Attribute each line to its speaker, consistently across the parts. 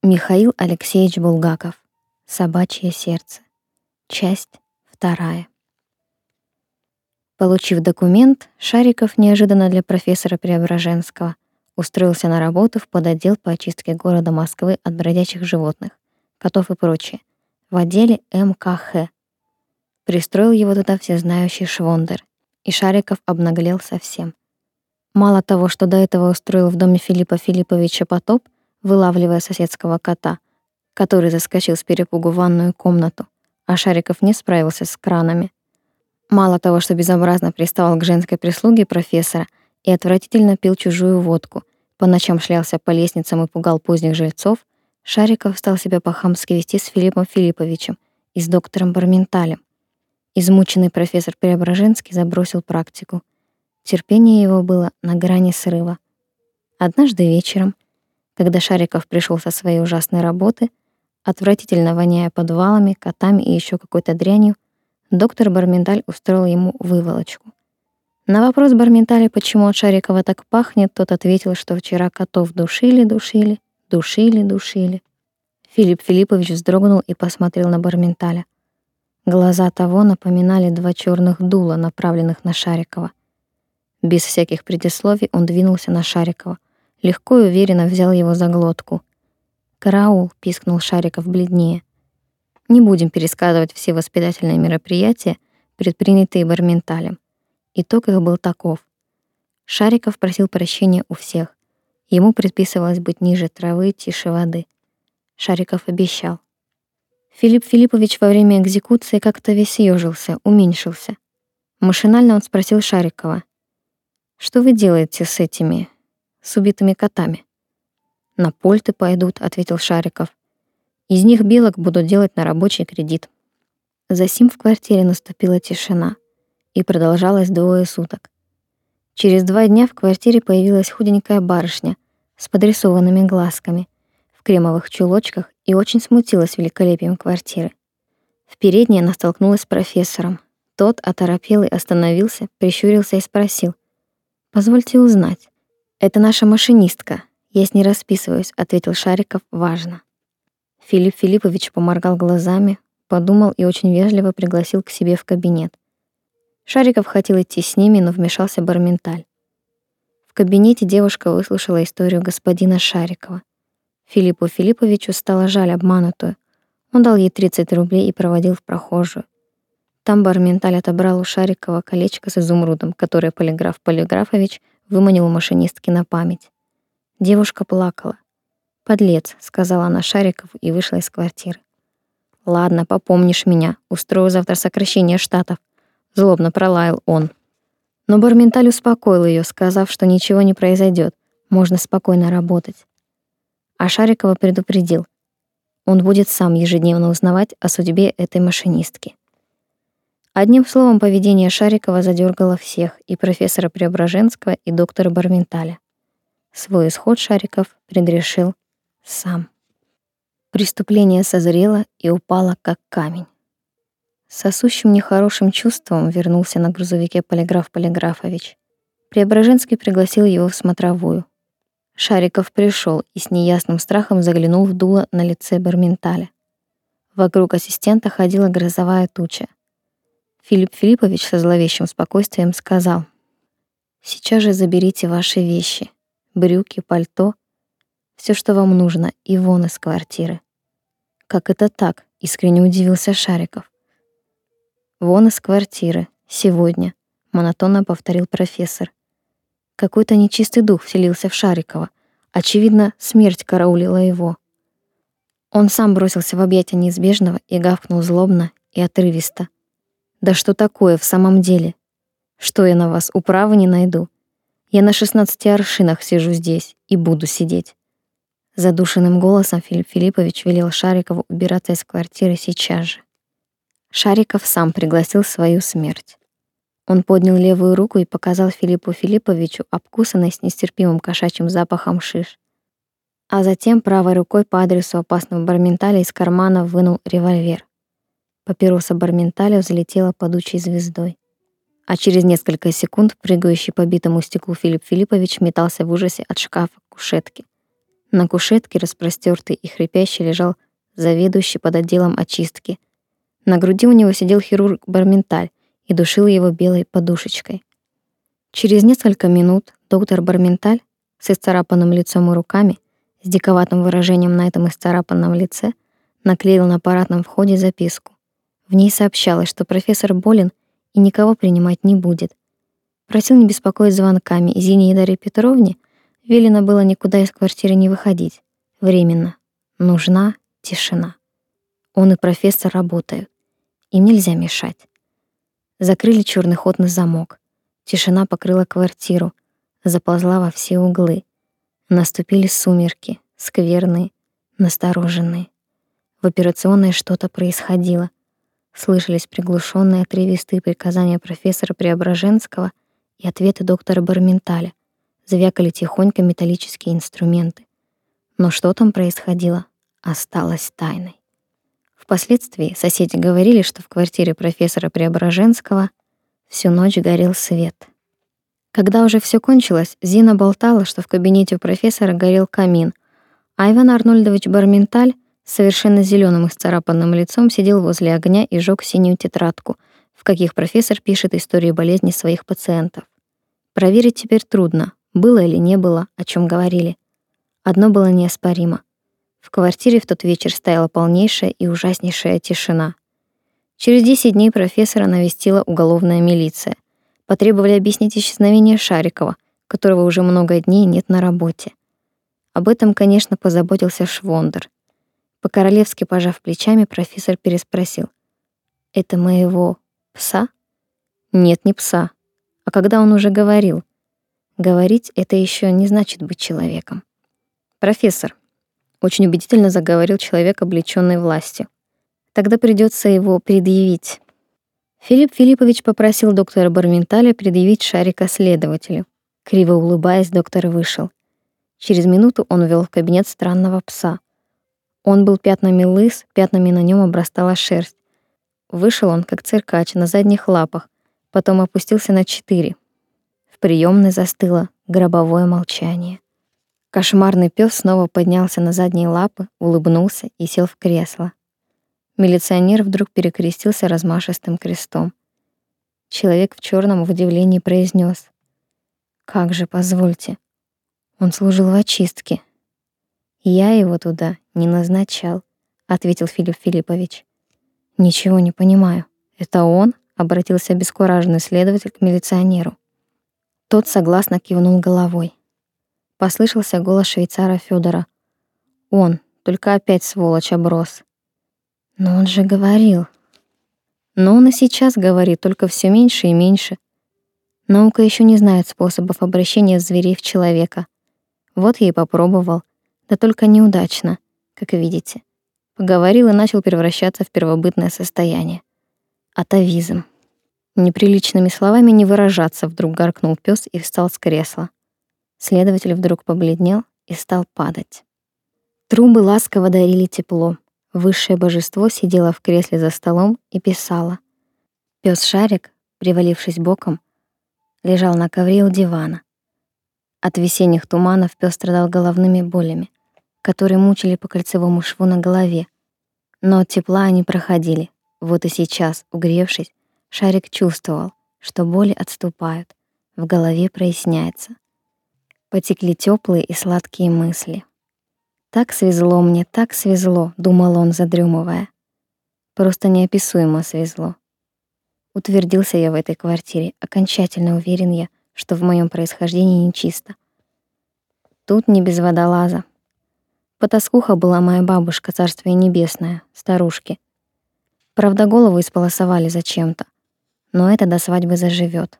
Speaker 1: Михаил Алексеевич Булгаков. Собачье сердце. Часть 2. Получив документ, Шариков неожиданно для профессора Преображенского устроился на работу в подотдел по очистке города Москвы от бродячих животных, котов и прочее, в отделе МКХ. Пристроил его туда всезнающий Швондер, и Шариков обнаглел совсем. Мало того, что до этого устроил в доме Филиппа Филипповича потоп, вылавливая соседского кота, который заскочил с перепугу в ванную комнату, а Шариков не справился с кранами. Мало того, что безобразно приставал к женской прислуге профессора и отвратительно пил чужую водку, по ночам шлялся по лестницам и пугал поздних жильцов, Шариков стал себя по-хамски вести с Филиппом Филипповичем и с доктором Барменталем. Измученный профессор Преображенский забросил практику. Терпение его было на грани срыва. Однажды вечером, когда Шариков пришел со своей ужасной работы, отвратительно воняя подвалами, котами и еще какой-то дрянью, доктор Барменталь устроил ему выволочку. На вопрос Барменталя, почему от Шарикова так пахнет, тот ответил, что вчера котов душили. Филипп Филиппович вздрогнул и посмотрел на Барменталя. Глаза того напоминали два черных дула, направленных на Шарикова. Без всяких предисловий он двинулся на Шарикова, легко и уверенно взял его за глотку. «Караул!» — пискнул Шариков бледнее. Не будем пересказывать все воспитательные мероприятия, предпринятые Барменталем. Итог их был таков. Шариков просил прощения у всех. Ему предписывалось быть ниже травы, тише воды. Шариков обещал. Филипп Филиппович во время экзекуции как-то весь съёжился, уменьшился. Машинально он спросил Шарикова: «Что вы делаете с убитыми котами?» «На польты пойдут», — ответил Шариков. «Из них белок буду делать на рабочий кредит». Засим в квартире наступила тишина, и продолжалась 2 суток. Через 2 дня в квартире появилась худенькая барышня с подрисованными глазками, в кремовых чулочках, и очень смутилась великолепием квартиры. В передней она столкнулась с профессором. Тот, оторопелый, остановился, прищурился и спросил: «Позвольте узнать, это наша машинистка. Я с ней расписываюсь», — ответил Шариков важно. Филипп Филиппович поморгал глазами, подумал и очень вежливо пригласил к себе в кабинет. Шариков хотел идти с ними, но вмешался Барменталь. В кабинете девушка выслушала историю господина Шарикова. Филиппу Филипповичу стало жаль обманутую. Он дал ей 30 рублей и проводил в прохожую. Там Барменталь отобрал у Шарикова колечко с изумрудом, которое полиграф Полиграфович выманил у машинистки на память. Девушка плакала. «Подлец», — сказала она Шарикову и вышла из квартиры. «Ладно, попомнишь меня. Устрою завтра сокращение штатов», — злобно пролаял он. Но Барменталь успокоил ее, сказав, что ничего не произойдет, можно спокойно работать. А Шарикова предупредил: он будет сам ежедневно узнавать о судьбе этой машинистки. Одним словом, поведение Шарикова задергало всех, и профессора Преображенского, и доктора Барменталя. Свой исход Шариков предрешил сам. Преступление созрело и упало как камень. С сосущим нехорошим чувством вернулся на грузовике полиграф Полиграфович. Преображенский пригласил его в смотровую. Шариков пришел и с неясным страхом заглянул в дуло на лице Барменталя. Вокруг ассистента ходила грозовая туча. Филипп Филиппович со зловещим спокойствием сказал: «Сейчас же заберите ваши вещи, брюки, пальто, все, что вам нужно, и вон из квартиры». «Как это так?» — искренне удивился Шариков. «Вон из квартиры, сегодня», — монотонно повторил профессор. Какой-то нечистый дух вселился в Шарикова. Очевидно, смерть караулила его. Он сам бросился в объятия неизбежного и гавкнул злобно и отрывисто: «Да что такое в самом деле? Что я на вас управы не найду? Я на 16 аршинах сижу здесь и буду сидеть». Задушенным голосом Филипп Филиппович велел Шарикову убираться из квартиры сейчас же. Шариков сам пригласил свою смерть. Он поднял левую руку и показал Филиппу Филипповичу обкусанный с нестерпимым кошачьим запахом шиш. А затем правой рукой по адресу опасного Барменталя из кармана вынул револьвер. Папироса Барменталя взлетела падучей звездой. А через несколько секунд прыгающий по битому стеклу Филипп Филиппович метался в ужасе от шкафа к кушетке. На кушетке, распростёртый и хрипящий, лежал заведующий под отделом очистки. На груди у него сидел хирург Барменталь и душил его белой подушечкой. Через несколько минут доктор Барменталь с исцарапанным лицом и руками, с диковатым выражением на этом исцарапанном лице, наклеил на аппаратном входе записку. В ней сообщалось, что профессор болен и никого принимать не будет. Просил не беспокоить звонками, и Зине Дарье Петровне велено было никуда из квартиры не выходить. Временно. Нужна тишина. Он и профессор работают. Им нельзя мешать. Закрыли черный ход на замок. Тишина покрыла квартиру, заползла во все углы. Наступили сумерки, скверные, настороженные. В операционной что-то происходило. Слышались приглушенные отрывистые приказания профессора Преображенского и ответы доктора Барменталя. Звякали тихонько металлические инструменты. Но что там происходило, осталось тайной. Впоследствии соседи говорили, что в квартире профессора Преображенского всю ночь горел свет. Когда уже все кончилось, Зина болтала, что в кабинете у профессора горел камин, а Иван Арнольдович Барменталь с совершенно зеленым исцарапанным лицом сидел возле огня и жёг синюю тетрадку, в каких профессор пишет истории болезни своих пациентов. Проверить теперь трудно, было или не было, о чем говорили. Одно было неоспоримо. В квартире в тот вечер стояла полнейшая и ужаснейшая тишина. Через 10 дней профессора навестила уголовная милиция. Потребовали объяснить исчезновение Шарикова, которого уже много дней нет на работе. Об этом, конечно, позаботился Швондер. По-королевски пожав плечами, профессор переспросил: «Это моего пса?» «Нет, не пса. А когда он уже говорил?» «Говорить — это еще не значит быть человеком». «Профессор», — очень убедительно заговорил человек, облечённый властью, «тогда придётся его предъявить». Филипп Филиппович попросил доктора Барменталя предъявить Шарика следователю. Криво улыбаясь, доктор вышел. Через минуту он ввёл в кабинет странного пса. Он был пятнами лыс, пятнами на нём обрастала шерсть. Вышел он, как циркач, на задних лапах, потом опустился на 4. В приёмной застыло гробовое молчание. Кошмарный пёс снова поднялся на задние лапы, улыбнулся и сел в кресло. Милиционер вдруг перекрестился размашистым крестом. Человек в чёрном в удивлении произнёс: «Как же, позвольте, он служил в очистке». «Я его туда не назначал», — ответил Филипп Филиппович. «Ничего не понимаю. Это он?» — обратился обескураженный следователь к милиционеру. Тот согласно кивнул головой. Послышался голос швейцара Фёдора. «Он, только опять сволочь оброс». «Но он же говорил». «Но он и сейчас говорит, только всё меньше и меньше. Наука ещё не знает способов обращения зверей в человека. Вот я и попробовал, да только неудачно, как видите. Поговорил и начал превращаться в первобытное состояние. Атавизм». «Неприличными словами не выражаться», — вдруг гаркнул пёс и встал с кресла. Следователь вдруг побледнел и стал падать. Трубы ласково дарили тепло. Высшее божество сидело в кресле за столом и писало. Пёс Шарик, привалившись боком, лежал на ковре у дивана. От весенних туманов пёс страдал головными болями, которые мучили по кольцевому шву на голове. Но от тепла они проходили. Вот и сейчас, угревшись, Шарик чувствовал, что боли отступают, в голове проясняется. Потекли тёплые и сладкие мысли. «Так свезло мне, так свезло», — думал он, задрёмывая. «Просто неописуемо свезло. Утвердился я в этой квартире, окончательно уверен я, что в моём происхождении нечисто. Тут не без водолаза. Потаскуха была моя бабушка, царствие небесное, старушки. Правда, голову исполосовали зачем-то, но это до свадьбы заживёт.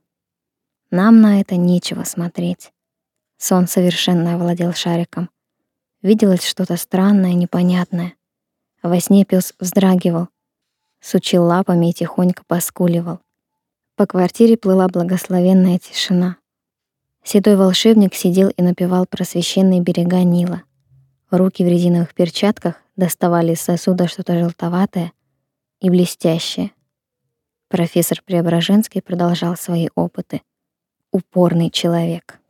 Speaker 1: Нам на это нечего смотреть». Сон совершенно овладел Шариком. Виделось что-то странное, непонятное. Во сне пёс вздрагивал, сучил лапами и тихонько поскуливал. По квартире плыла благословенная тишина. Седой волшебник сидел и напевал про священные берега Нила. Руки в резиновых перчатках доставали из сосуда что-то желтоватое и блестящее. Профессор Преображенский продолжал свои опыты. Упорный человек.